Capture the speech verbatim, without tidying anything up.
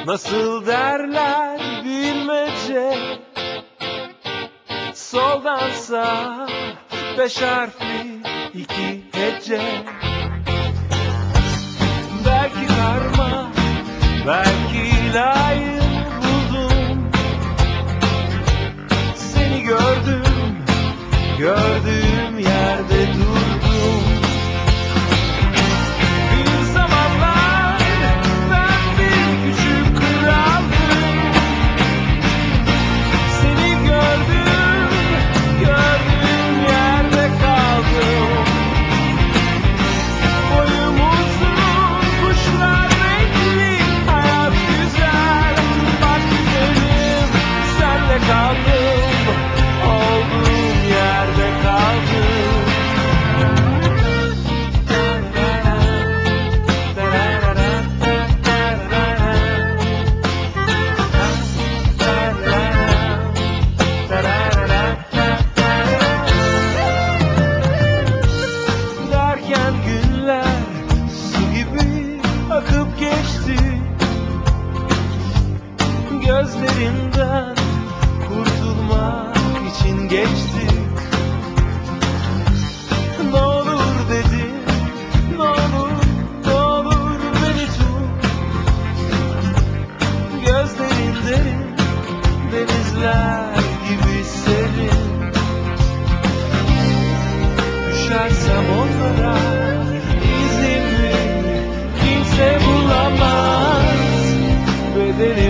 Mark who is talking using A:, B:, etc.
A: Nasıl derler bilmece, soldan sağa beş harfli iki hece. Belki karma, belki layık buldum. Seni gördüm, gördüğüm yerde durdum. Bir zamanlar ben bir küçük kraldım. Seni gördüm, gördüğüm yerde kaldım. Boyum uzun, kuşlar renkli, hayat güzel. Bak güzelim, senle kaldım, olduğum yerde kaldım. Derken günler su gibi akıp geçti. Gözlerinden kurtulmak için geçti. Ne olur dedim, ne olur, ne olur beni tut. Gözlerin derin, denizler gibi serin. Düşersem onlara izimi kimse bulamaz. Bedeli